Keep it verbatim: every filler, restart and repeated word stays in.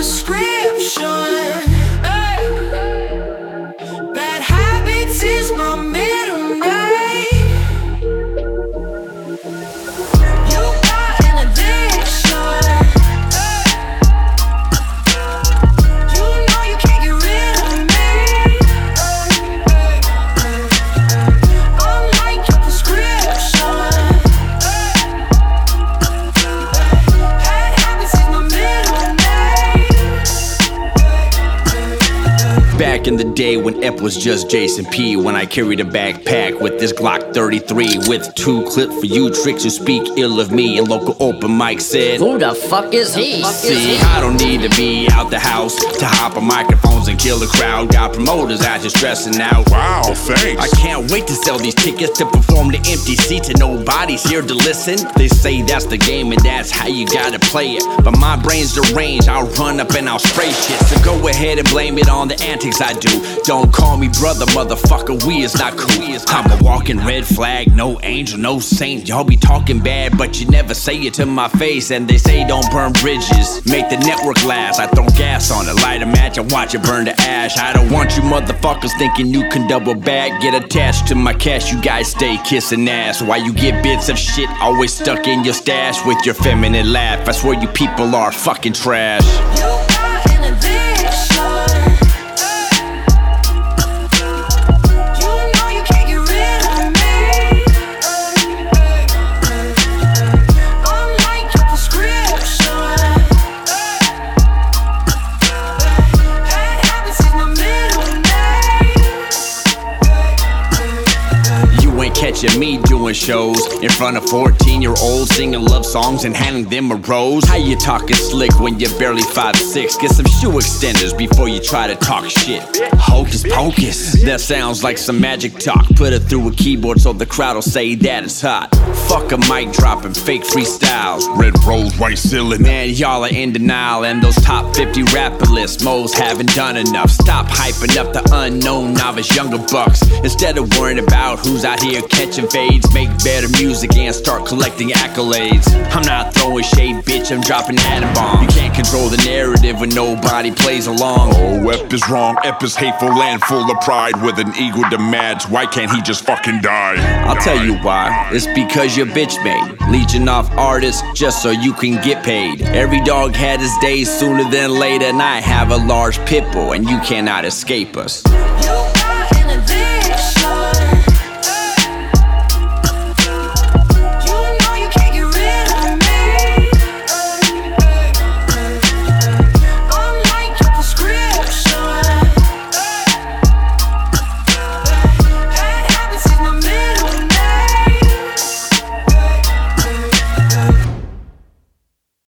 prescription. Hey. Bad habits is my middle name. You got an addiction. Hey. You know you can't get rid of me. Hey. Hey. I'm like your prescription. Back in the day when Ep was just Jason P, when I carried a backpack with this Glock thirty-three with two clips for you tricks who speak ill of me. And local open mic said, who the fuck is he? See, I don't need to be out the house to hop on microphones and kill a crowd. Got promoters out here stressing out. Wow, thanks. I can't wait to sell these tickets to perform the empty seats and nobody's here to listen. They say that's the game and that's how you gotta play it, but my brain's deranged. I'll run up and I'll spray shit. So go ahead and blame it on the antics I do. Don't call me brother, motherfucker, we is not cool. I'm a walking red flag, no angel, no saint. Y'all be talking bad, but you never say it to my face. And they say don't burn bridges, make the network last. I throw gas on it, light a match and watch it burn to ash. I don't want you motherfuckers thinking you can double back. Get attached to my cash, you guys stay kissing ass. While you get bits of shit always stuck in your stash with your feminine laugh. I swear you people are fucking trash. You got an addiction. Catching me doing shows in front of fourteen year olds, singing love songs and handing them a rose. How you talking slick when you're barely five six? Get some shoe extenders before you try to talk shit. Hocus pocus, that sounds like some magic talk. Put it through a keyboard so the crowd will say that it's hot. Fuck a mic dropping fake freestyles. Red rose, white ceiling. Man, y'all are in denial, and those top fifty rapper lists, most haven't done enough. Stop hyping up the unknown novice younger bucks instead of worrying about who's out here catching fades. Make better music and start collecting accolades. I'm not throwing shade, bitch, I'm dropping atom bomb. You can't control the narrative when nobody plays along. Oh, Ep is wrong, Ep is hateful and full of pride. With an ego to match, why can't he just fucking die? I'll tell you why, it's because you're bitch made. Leeching off artists just so you can get paid. Every dog had his days sooner than later, and I have a large pit bull and you cannot escape us. You